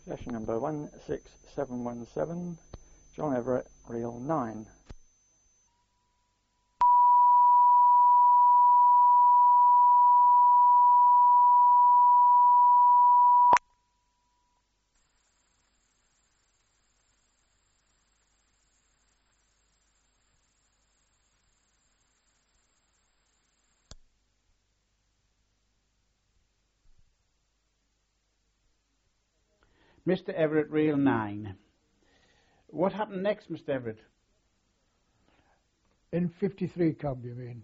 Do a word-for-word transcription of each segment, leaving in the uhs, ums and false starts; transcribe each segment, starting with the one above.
Session number one six seven one seven, John Everett, reel nine. Mister Everett, reel nine. What happened next, Mister Everett? In fifty-three camp, you mean?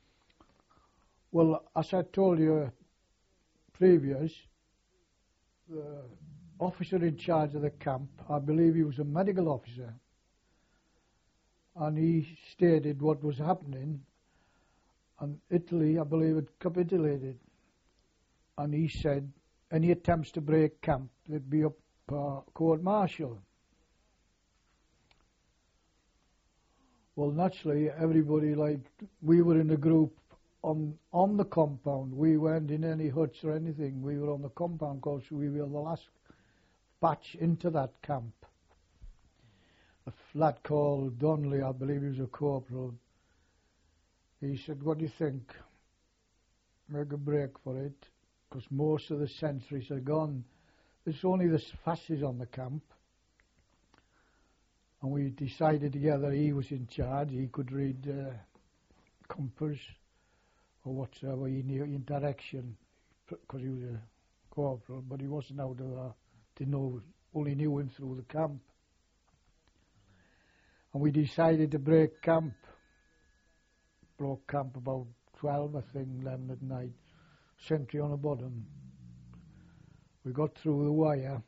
Well, as I told you previous, the officer in charge of the camp, I believe he was a medical officer, and he stated what was happening, and Italy, I believe, had capitulated, and he said any attempts to break camp, they'd be up uh, court-martial. Well, naturally, everybody, like, we were in a group on on the compound. We weren't in any huts or anything. We were on the compound because we were the last batch into that camp. A lad called Donnelly, I believe he was a corporal, he said, what do you think? Make a break for it, because most of the sentries are gone. There's only the fasces on the camp. And we decided together he was in charge. He could read uh, compass or whatsoever. He knew in direction because he was a corporal, but he wasn't out of that to know. Only knew him through the camp. And we decided to break camp. Broke camp about twelve, I think, eleven at night. Sentry on the bottom. We got through the wire,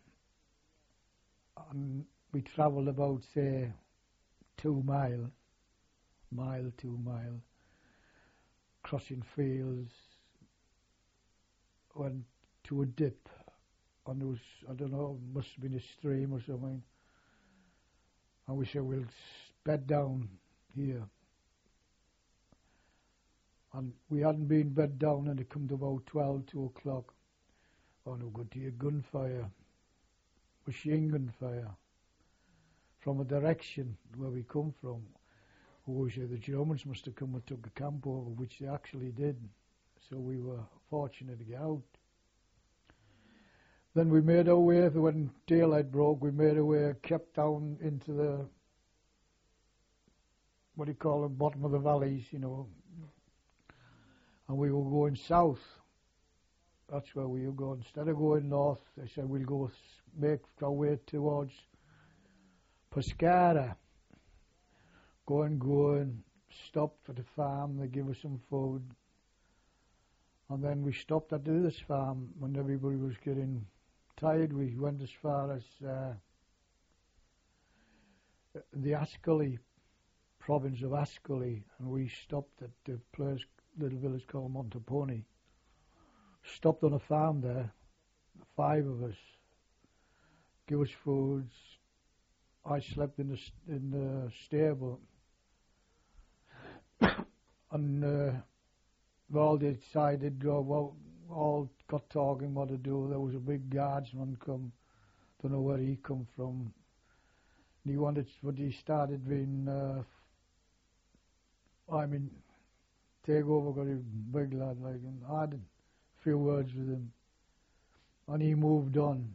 and we travelled about, say, two mile, mile, two mile, crossing fields, went to a dip, and there was, I don't know, must have been a stream or something, and we said, we'll bed down here. And we hadn't been bed down, and it come to about twelve, two o'clock. Oh, no good to hear gunfire, machine gun fire, from a direction where we come from. Oh, we said the Germans must have come and took the camp over, which they actually did. So we were fortunate to get out. Then we made our way, when daylight broke, we made our way, kept down into the, what do you call them, bottom of the valleys, you know. And we were going south. That's where we were going. Instead of going north, they said we'll go make our way towards Pescara. Going, going, stopped for the farm. They give us some food. And then we stopped at this farm when everybody was getting tired. We went as far as uh, the Ascoli, province of Ascoli, and we stopped at the place, little village called Montepone. Stopped on a farm there, five of us. Give us foods. I slept in the in the stable, and uh, we all decided. Uh, well, all got talking what to do. There was a big guardsman come. Don't know where he come from. And he wanted, but he started being. Uh, I mean, take over. Got a big lad like him. I had a few words with him, and he moved on.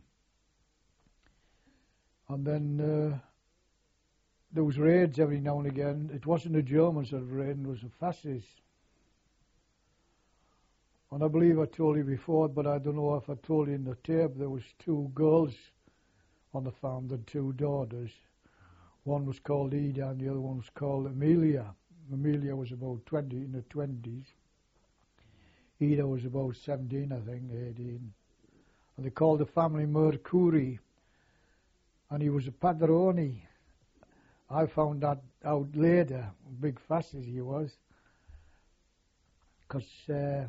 And then uh, there was raids every now and again. It wasn't the Germans that were raiding, it was the fascists. And I believe I told you before, but I don't know if I told you in the tape, there was two girls on the farm, the two daughters. One was called Ida and the other one was called Amelia. Amelia was about twenty, in the twenties. Ida was about seventeen, I think, eighteen. And they called the family Mercuri. And he was a padrone. I found that out later, big fascist he was, because uh,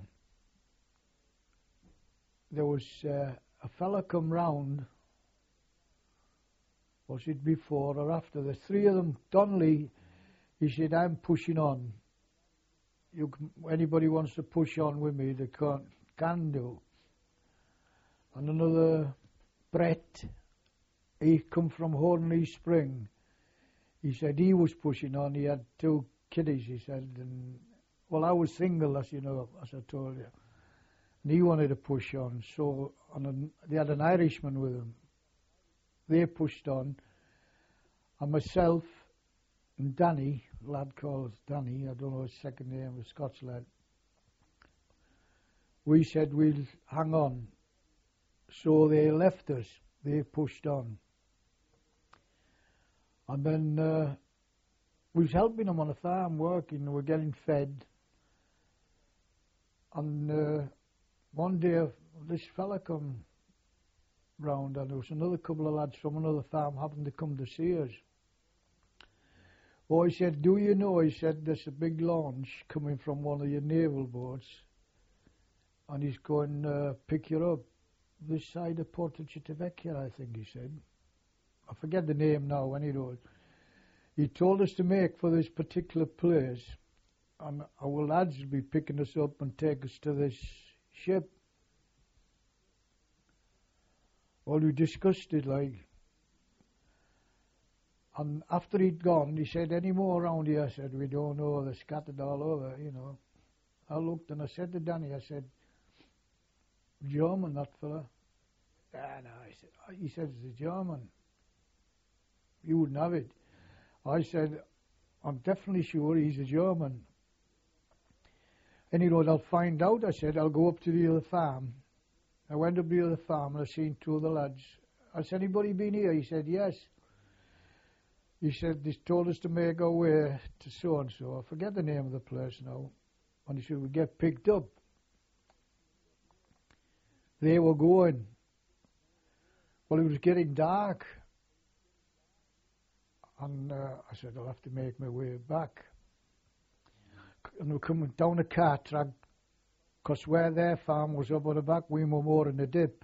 there was uh, a fella come round, was it before or after, the three of them, Donnelly, he said, I'm pushing on. You can, anybody wants to push on with me, they can, can do. And another Brett, he come from Hornley Spring. He said he was pushing on. He had two kiddies, he said. And, well, I was single, as you know, as I told you. And he wanted to push on. So and an, they had an Irishman with him. They pushed on. And myself and Danny, a lad called Danny, I don't know his second name, a Scots lad, we said we'll hang on. So they left us. They pushed on. And then uh, we was helping them on the farm working. We were getting fed. And uh, one day this fella come round and there was another couple of lads from another farm happened to come to see us. Oh, he said, do you know, he said, there's a big launch coming from one of your naval boats and he's going to uh, pick you up this side of Porto Civitavecchia, I think he said. I forget the name now when he wrote. He told us to make for this particular place and our lads will be picking us up and take us to this ship. Well, we discussed it like. And after he'd gone, he said, any more around here? I said, we don't know, they're scattered all over, you know. I looked and I said to Danny, I said, German, that fella. Ah, no, I said, he said, it's a German. You wouldn't have it. I said, I'm definitely sure he's a German. And he wrote, I'll find out. I said, I'll go up to the other farm. I went up to the other farm and I seen two of the lads. I said, anybody been here? He said, yes. He said, they told us to make our way to so-and-so. I forget the name of the place now. And he said, we get picked up. They were going. Well, it was getting dark. And uh, I said, I'll have to make my way back. And we're coming down a cart track, because where their farm was up on the back, we were more in the dip.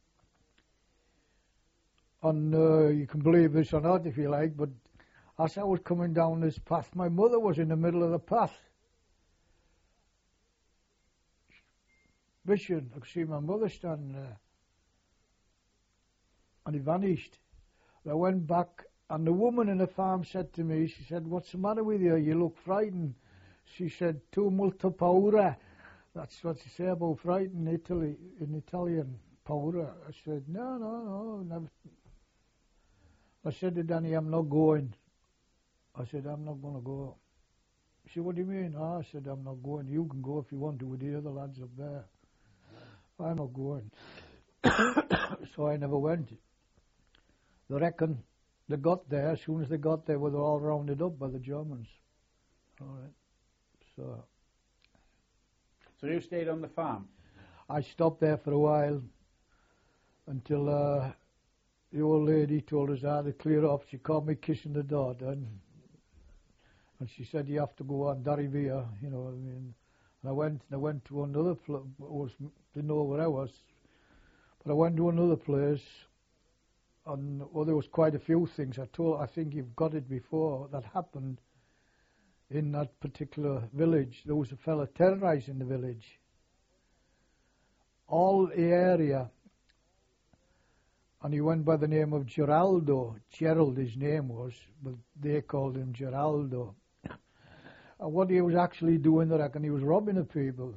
And uh, you can believe this or not if you like, but as I was coming down this path, my mother was in the middle of the path. Vision, I could see my mother standing there. And he vanished. I went back, and the woman in the farm said to me, she said, what's the matter with you? You look frightened. She said, tu molto paura. That's what she say about frightened in Italy, in Italian, paura. I said, no, no, no, never. I said to Danny, I'm not going. I said, I'm not going to go. She said, what do you mean? Oh, I said, I'm not going. You can go if you want to with the other lads up there. I'm not going. So I never went. They reckon they got there. As soon as they got there, they were all rounded up by the Germans. All right. So. So you stayed on the farm? I stopped there for a while until uh, the old lady told us I had to clear off. She caught me kissing the door then. And she said, you have to go on Darivia, you know what I mean. And I went, and I went to another place, was didn't know where I was, but I went to another place, and well, there was quite a few things. I told, I think you've got it before, that happened in that particular village. There was a fella terrorizing the village. All the area, and he went by the name of Geraldo. Gerald, his name was, but they called him Geraldo. And what he was actually doing, I reckon, he was robbing the people.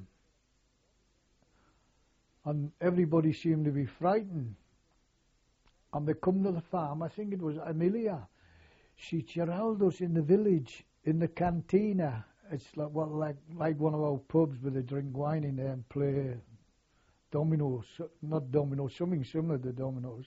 And everybody seemed to be frightened. And they come to the farm, I think it was Amelia. She, Geraldo's in the village, in the cantina. It's like, well, like, like one of our pubs where they drink wine in there and play dominoes, not dominoes, something similar to dominoes.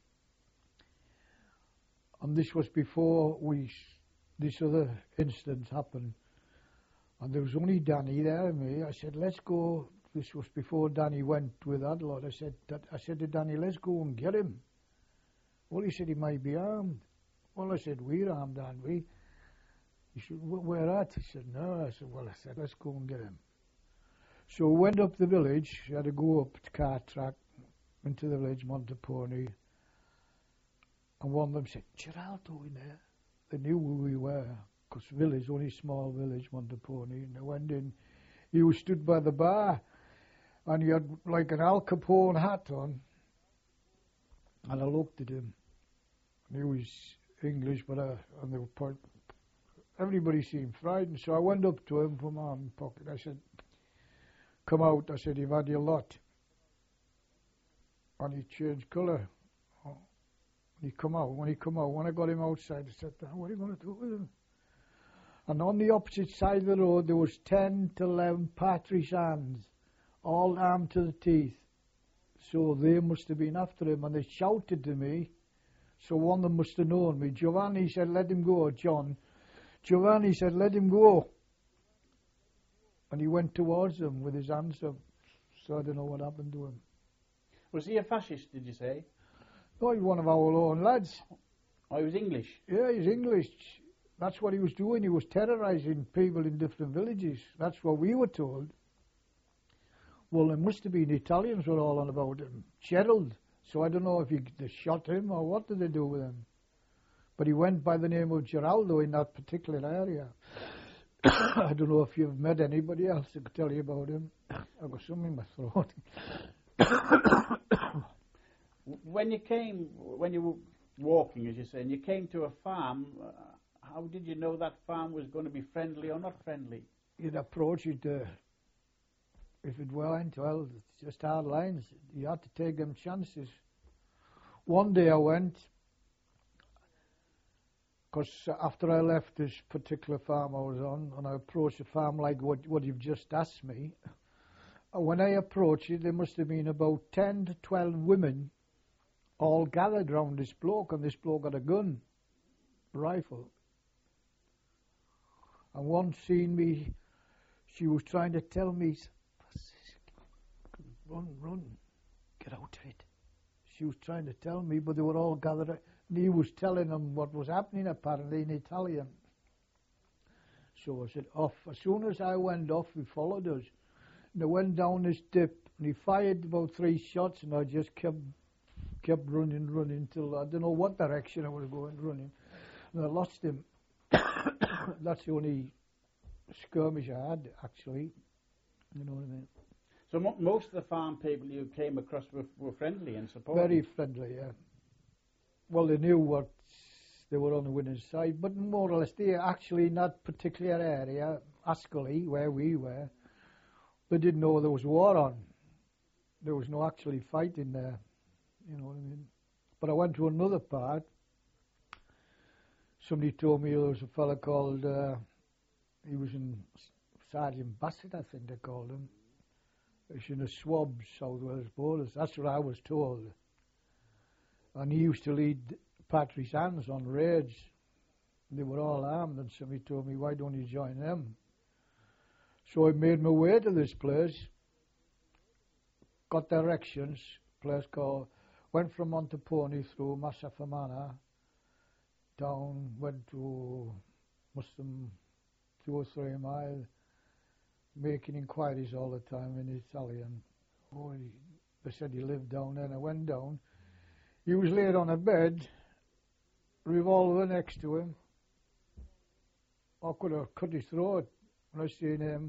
And this was before we, this other incident happened. And there was only Danny there and me. I said, let's go. This was before Danny went with that lot. I said, that, I said to Danny, let's go and get him. Well, he said he might be armed. Well, I said, we're armed, aren't we? He said, where at? He said, no. I said, well, I said, let's go and get him. So we went up the village. We had to go up the cart track into the village, Montepone. And one of them said, Geraldo in there. They knew who we were, because village, only small village, Montepone. And they went in. He was stood by the bar, and he had like an Al Capone hat on. And I looked at him. And he was English, but uh, and they were point, everybody seemed frightened. So I went up to him from my arm pocket. I said, "Come out." I said, "You've had your lot." And he changed colour. Oh. He come out. When he come out, when I got him outside, I said, "What are you going to do with him?" And on the opposite side of the road, there was ten to eleven Patricians, all armed to the teeth. So they must have been after him, and they shouted to me. So one of them must have known me. Giovanni said, "Let him go, John." Giovanni said, "Let him go." And he went towards them with his hands up. So I don't know what happened to him. Was he a fascist, did you say? No, he's one of our own lads. Oh, he was English? Yeah, he's English. That's what he was doing. He was terrorising people in different villages. That's what we were told. Well, it must have been Italians were all on about him. Gerald. So I don't know if he, they shot him or what did they do with him. But he went by the name of Geraldo in that particular area. I don't know if you've met anybody else that could tell you about him. I've got something in my throat. When you came, when you were walking, as you say, and you came to a farm, uh, how did you know that farm was going to be friendly or not friendly? You'd approach it, uh, if it went well, it's just hard lines. You had to take them chances. One day I went, because after I left this particular farm I was on, and I approached a farm like what, what you've just asked me, when I approached it, there must have been about ten to twelve women all gathered round this bloke, and this bloke had a gun, rifle. And one seen me, she was trying to tell me, "Run, run, get out of it." She was trying to tell me, but they were all gathered, and he was telling them what was happening, apparently in Italian. So I said, off. As soon as I went off, he followed us. And I went down this dip, and he fired about three shots, and I just kept kept running, running, till I don't know what direction I was going, running. And I lost him. That's the only skirmish I had, actually. You know what I mean? So mo- most of the farm people you came across were, were friendly and supportive? Very friendly, yeah. Well, they knew what they were on the winning side, but more or less, they actually in that particular area, Ascoli, where we were, they didn't know there was war on. There was no actually fighting there, you know what I mean? But I went to another part. Somebody told me there was a fella called, uh, he was in Sergeant Bassett, I think they called him. He's in the Swabs, South Wales borders. That's what I was told. And he used to lead Patricians on raids. They were all armed, and somebody told me, "Why don't you join them?" So I made my way to this place, got directions, place called, went from Montepone through Massafamana, down, went to Muslim two or three miles, making inquiries all the time in Italian. Oh, he, they said he lived down there, and I went down. He was laid on a bed, revolver next to him. I could have cut his throat when I seen him.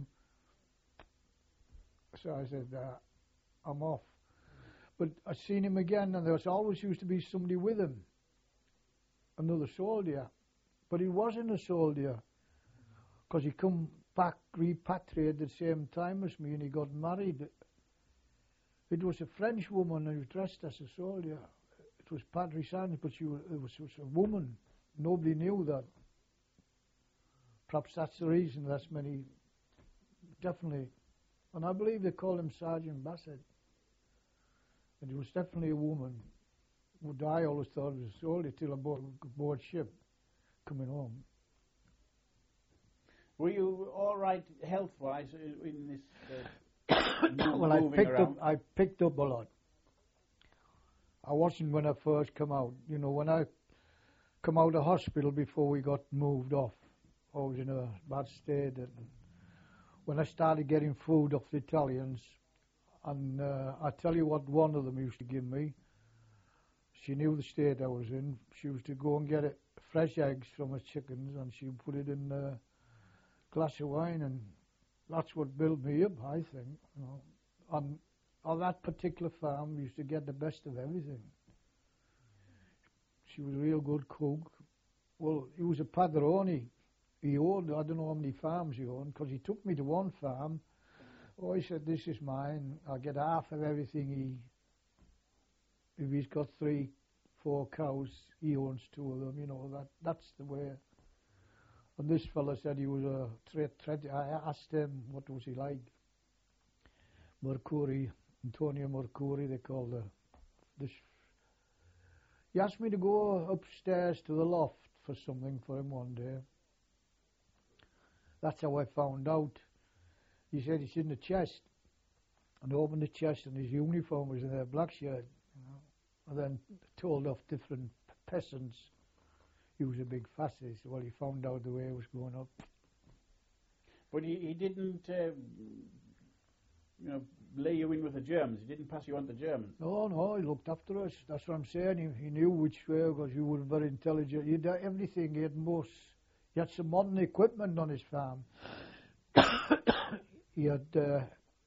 So I said, uh, I'm off. But I seen him again, and there was always used to be somebody with him, another soldier. But he wasn't a soldier, because he come back repatriated at the same time as me, and he got married. It was a French woman who was dressed as a soldier. It was Patrician, but she was, it was, was a woman. Nobody knew that. Perhaps that's the reason that's many, definitely. And I believe they call him Sergeant Bassett. And it was definitely a woman. What I always thought was a soldier till aboard, aboard ship, coming home. Were you all right health-wise in this uh, move, well, I moving picked around? up. I picked up a lot. I wasn't when I first come out. You know, when I come out of hospital before we got moved off, I was in a bad state. And when I started getting food off the Italians, and uh, I tell you what, one of them used to give me. She knew the state I was in. She used to go and get it, fresh eggs from her chickens, and she put it in a glass of wine, and that's what built me up, I think. You know, on on that particular farm, we used to get the best of everything. she was a real good cook. Well, he was a padrone. He owned, I don't know how many farms he owned, because he took me to one farm. Oh, he said, this is mine. I get half of everything he, if he's got three, four cows, he owns two of them, you know, that that's the way. And this fella said he was a trade, trade I asked him, what was he like? Mercuri, Antonio Mercuri, they called the, this. He asked me to go upstairs to the loft for something for him one day. That's how I found out. He said it's in the chest. And I opened the chest and his uniform was in there, black shirt. You know. And then told off different peasants. He was a big fascist. Well, he found out the way it was going up. But he, he didn't, uh, you know, lay you in with the Germans. He didn't pass you on to Germans. No, no, he looked after us. That's what I'm saying. He, he knew which way, because you were very intelligent. He had everything. He had most. He had some modern equipment on his farm. he had uh,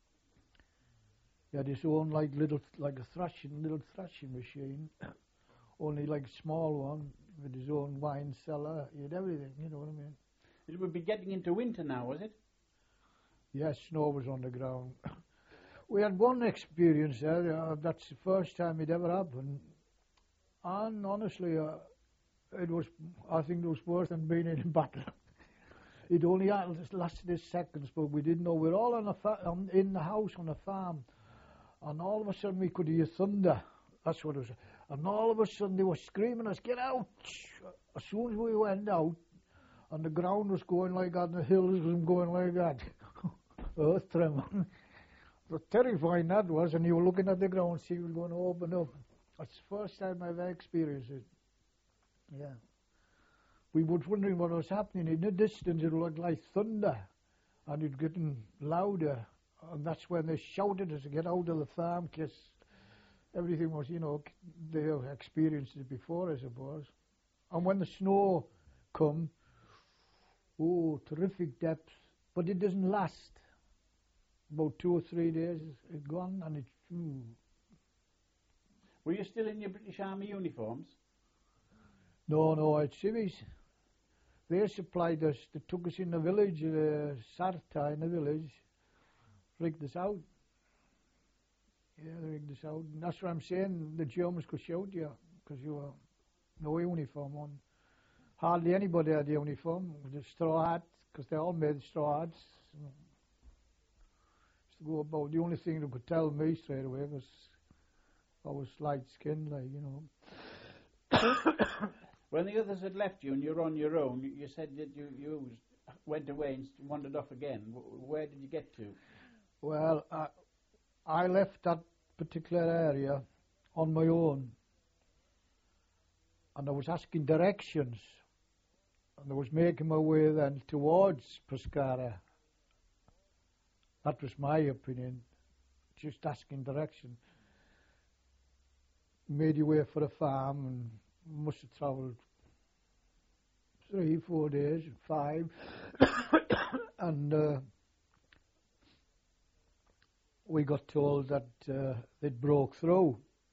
he had his own like little like a thrashing little thrashing machine, only like a small one with his own wine cellar. He had everything. You know what I mean? It would be getting into winter now, was it? Yes, snow was on the ground. We had one experience there. Uh, that's the first time it ever happened, and honestly, uh, it was. I think it was worse than being in a battle. It only had, lasted seconds, but we didn't know. We were all on a fa- on, in the house on a farm, and all of a sudden we could hear thunder. That's what it was. And all of a sudden they were screaming us, "Get out!" As soon as we went out, and the ground was going like that, and the hills was going like that. Earth tremor. The terrifying that was, and you were looking at the ground, see it was going to open up. That's the first time I've ever experienced it. Yeah. We were wondering what was happening. In the distance it looked like thunder, and it getting louder, and that's when they shouted us to get out of the farm, because everything was, you know, they experienced it before, I suppose. And when the snow come, oh, terrific depths, but it doesn't last. About two or three days, it's gone, and it's. Mm. Were you still in your British Army uniforms? No, no, it's civvies. They supplied us. They took us in the village, uh, Sarta in the village, rigged us out. Yeah, they rigged us out. And that's what I'm saying. The Germans could shoot you because you were no uniform on. Hardly anybody had a uniform with a straw hat, because they all made straw hats. So to go about. The only thing they could tell me straight away was I was light skinned, like, you know. When the others had left you and you were on your own, you, you said that you, you went away and wandered off again. Where did you get to? Well, I, I left that particular area on my own, and I was asking directions, and I was making my way then towards Pescara. That was my opinion, just asking direction. Made your way for a farm, and must have travelled three, four days, five, and uh, we got told that uh, they'd broke through.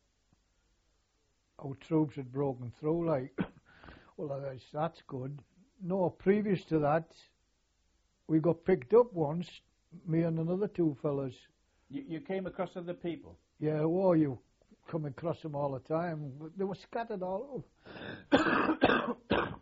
Our troops had broken through, like, well, that's good. No, previous to that, we got picked up once, me and another two fellas. You, you came across other people? Yeah, well, you come across them all the time. They were scattered all over.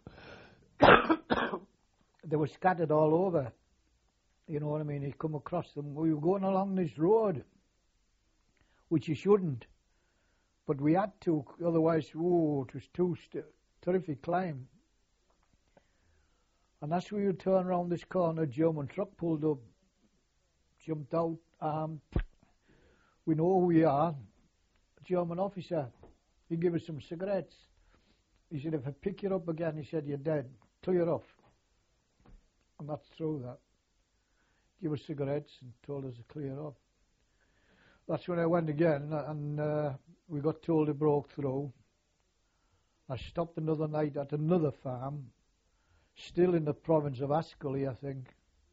They were scattered all over. You know what I mean? You come across them. We were going along this road, which you shouldn't, but we had to. Otherwise, oh, it was too st- terrific climb. And as we would turn around this corner, a German truck pulled up, jumped out. Um, we know who we are. German officer. He gave us some cigarettes. He said, if I pick you up again, he said, you're dead. Clear off. And that's true, that. Give us cigarettes and told us to clear off. That's when I went again, and uh, we got told it broke through. I stopped another night at another farm, still in the province of Ascoli, I think,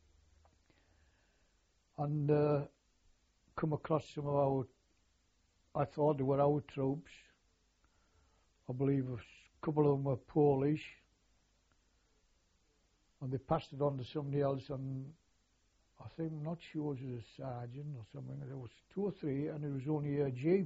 and uh, come across some of our, I thought they were our troops. I believe a A couple of them were Polish, and they passed it on to somebody else, and I think, I'm not sure it was a sergeant or something. There was two or three, and it was only a jeep.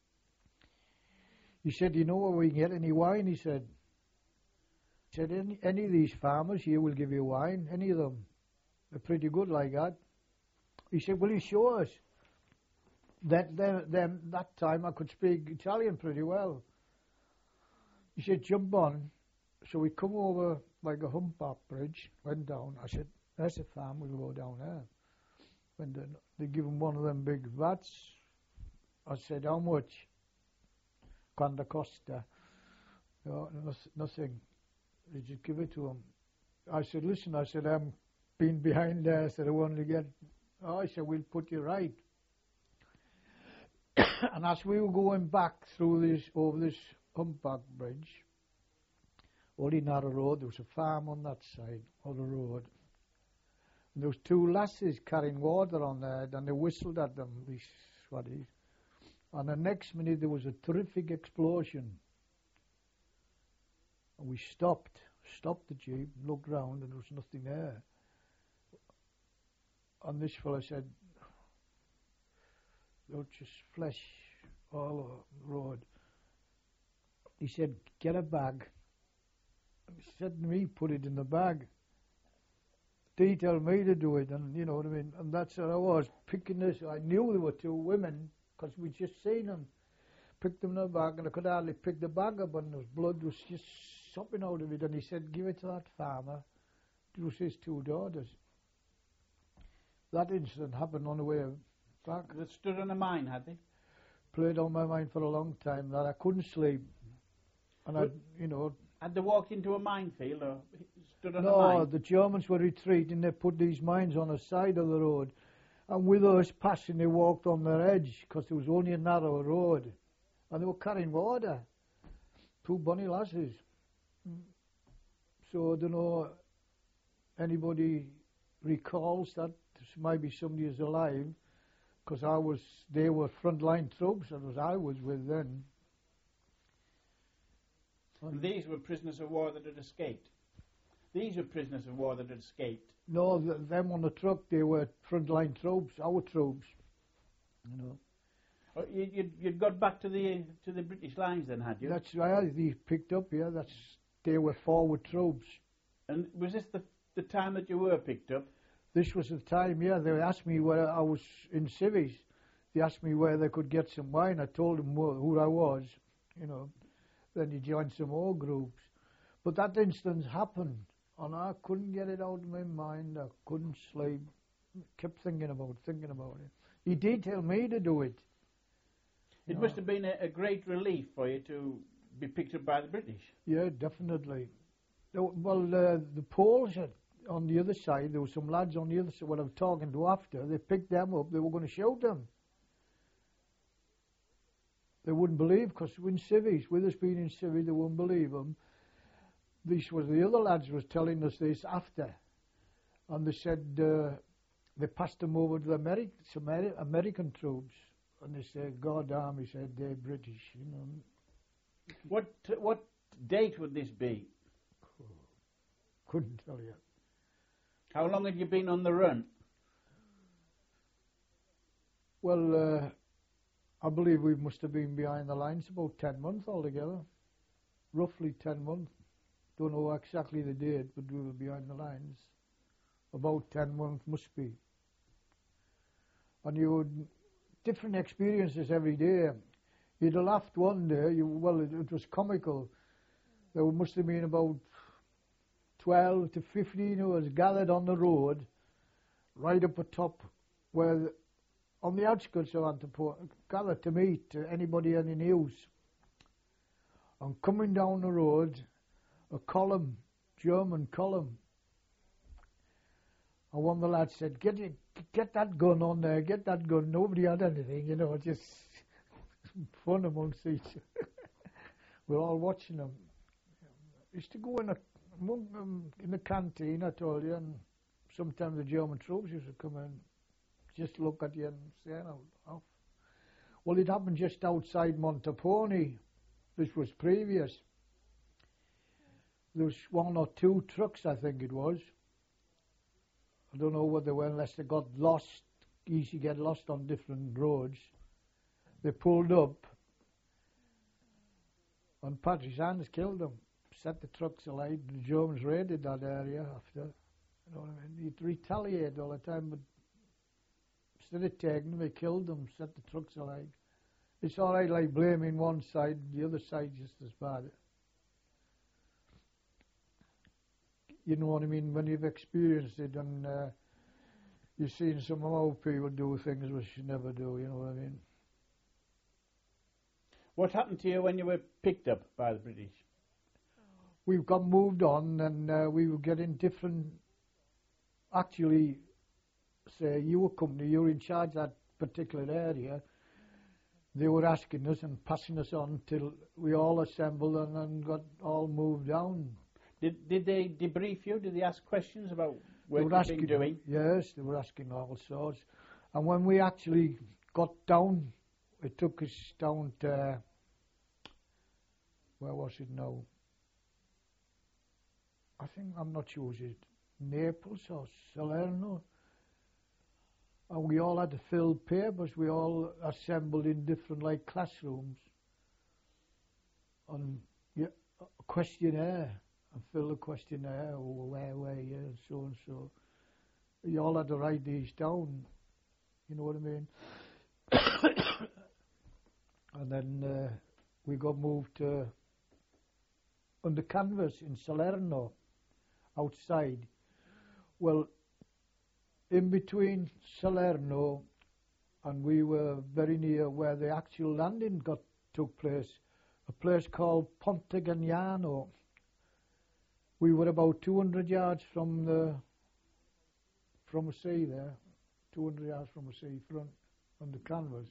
He said, you know where we can get any wine? He said, he said, any, any of these farmers here will give you wine, any of them. They're pretty good like that. He said, will you show us? That, then, then that time I could speak Italian pretty well. He said, jump on. So we come over like a humpback bridge, went down. I said, there's a farm, we'll go down there. When they, they give him one of them big vats, I said, how much? Quanta costa? No, nothing. They just give it to him. I said, listen, I said, I'm been behind there, I said, I want to get, oh, I said, we'll put you right. And as we were going back through this, over this humpback bridge, only narrow road, there was a farm on that side of the road. And there was two lasses carrying water on their head, and they whistled at them, these swaddies. And the next minute there was a terrific explosion. And we stopped, stopped the jeep, looked round, and there was nothing there. And this fellow said, there was just flesh all over the road. He said, get a bag. And he said to me, put it in the bag. He told me to do it, and you know what I mean. And that's what I was, picking this. I knew there were two women, because we'd just seen them. Picked them in the bag, and I could hardly pick the bag up, and the blood was just sopping out of it. And he said, give it to that farmer. It was his two daughters. That incident happened on the way back. That stood on a mine, had they? Played on my mind for a long time, that I couldn't sleep. And I, you know... Had they walked into a minefield or stood on no, a mine? No, the Germans were retreating. They put these mines on the side of the road. And with us passing, they walked on their edge, because there was only a narrow road. And they were carrying water. Two bonny lasses. So I don't know, anybody recalls that maybe somebody is alive, because I was, they were frontline troops, and was I was with then. And these were prisoners of war that had escaped. These were prisoners of war that had escaped. No, th them on the truck, they were frontline troops, our troops. You know. Oh, you, you'd, you'd got back to the to the British lines then, had you? That's right. They picked up. Yeah, that's they were forward troops. And was this the the time that you were picked up? This was the time. Yeah, they asked me where I was in civvies. They asked me where they could get some wine. I told them who, who I was. You know. Then he joined some more groups. But that instance happened, and I couldn't get it out of my mind. I couldn't sleep. Kept thinking about it, thinking about it. He did tell me to do it. It you must know. have been a, a great relief for you to be picked up by the British. Yeah, definitely. Well, uh, the Poles had, on the other side, there were some lads on the other side, what I was talking to after, they picked them up, they were going to shoot them. They wouldn't believe, because in civvies, with us being in civvies, they wouldn't believe them. This was the other lads was telling us this after, and they said uh, they passed them over to the Ameri Ameri American troops, and they said, "God damn," he said, "they're British." You know. What what date would this be? Couldn't tell you. How long had you been on the run? Well. Uh, I believe we must have been behind the lines about ten months altogether. Roughly ten months. Don't know exactly the date, but we were behind the lines. About ten months must be. And you had different experiences every day. You'd have laughed one day, you, well, it, it was comical. There must have been about twelve to fifteen of us gathered on the road, right up atop where... The, on the outskirts of Antiport, gathered to meet uh, anybody any news. And coming down the road, a column, German column. And one of the lads said, get it, get that gun on there, get that gun. Nobody had anything, you know, just fun amongst each other. We're all watching them. I used to go in, a, among, um, in the canteen, I told you, and sometimes the German troops used to come in. Just look at you and say, no, off. Well, it happened just outside Montepone. This was previous. there was one or two trucks, I think it was. I don't know what they were, unless they got lost, easy get lost on different roads. They pulled up, and partisans killed them, set the trucks alight. The Germans raided that area after. You know what I mean? He'd retaliate all the time, but instead of taking them, they killed them, set the trucks alight. It's all right, like blaming one side, the other side just as bad. You know what I mean? When you've experienced it and uh, you've seen some of our people do things which you never do, you know what I mean? What happened to you when you were picked up by the British? We got moved on, and uh, we were getting different. Actually, say you were company, you were in charge of that particular area. They were asking us and passing us on till we all assembled and then got all moved down. Did did they debrief you? Did they ask questions about what They were you've asking, been doing? Yes, they were asking all sorts. And when we actually got down, it took us down to, where was it now? I think, I'm not sure, was it Naples or Salerno? And we all had to fill papers. We all assembled in different, like, classrooms. And yeah, a questionnaire. And fill the questionnaire, or where were you, and so and so. You all had to write these down. You know what I mean? And then uh, we got moved to under canvas in Salerno, outside. Well, in between Salerno and we were very near where the actual landing got took place, a place called Pontegagnano. We were about two hundred yards from the from the sea there, two hundred yards from the sea front on the canvas.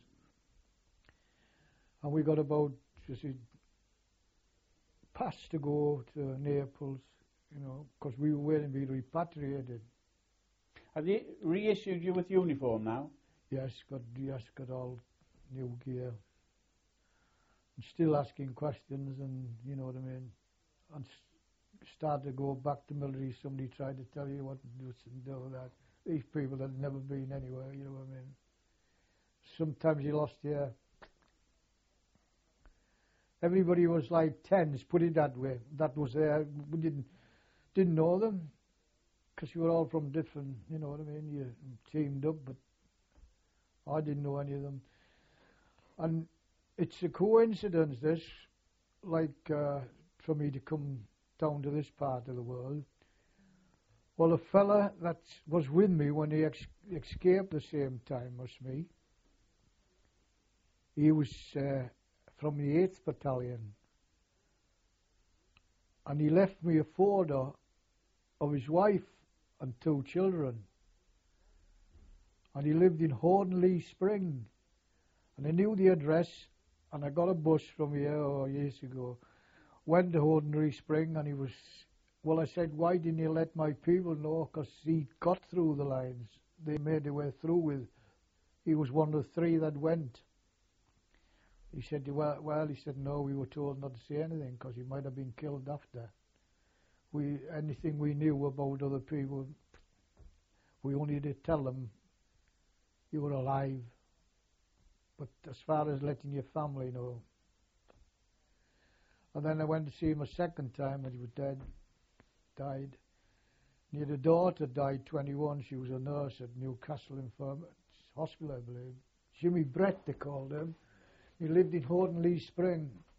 And we got about, you see, pass to go to Naples, you know, because we were waiting to be repatriated. Have they reissued you with uniform now? Yes, got yes, got all new gear. And still asking questions, and you know what I mean. And start to go back to military. Somebody tried to tell you what to do and do that. These people had never been anywhere. You know what I mean. Sometimes you lost your. Everybody was like tens, put it that way. That was there. We didn't didn't know them because you were all from different. You know what I mean. You teamed up, but I didn't know any of them. And it's a coincidence, this, like uh, for me to come down to this part of the world. Well, a fella that was with me when he ex- escaped the same time as me, he was uh, from the eighth Battalion, and he left me a photo of his wife and two children, and he lived in Hornley Spring, and I knew the address, and I got a bus from here oh, years ago, went to Hornley Spring, and he was, well, I said, why didn't you let my people know? Because he got through the lines. They made their way through with, he was one of the three that went. He said, well, well, he said, no, we were told not to say anything because he might have been killed after. We, anything we knew about other people, we only did tell them you were alive. But as far as letting your family know. And then I went to see him a second time and he was dead, died. He had a daughter, died twenty-one. She was a nurse at Newcastle Infirmary Hospital, I believe. Jimmy Brett, they called him. He lived in Hornley Spring.